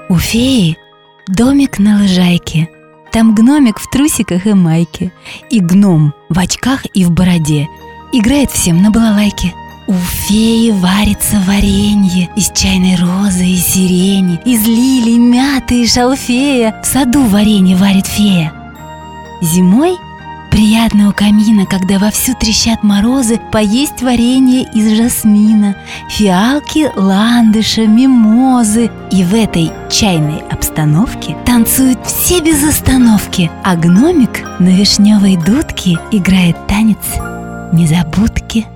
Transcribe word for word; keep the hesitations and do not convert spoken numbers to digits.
У феи домик на лужайке. Там гномик в трусиках и майке, и гном в очках и в бороде играет всем на балалайке. У феи варится варенье из чайной розы и сирени, из лилий, мяты и шалфея. В саду варенье варит фея. Зимой приятно у камина, когда вовсю трещат морозы, поесть варенье из жасмина, фиалки, ландыша, мимозы. И в этой чайной обстановке танцуют все без остановки, а гномик на вишневой дудке играет танец незабудки.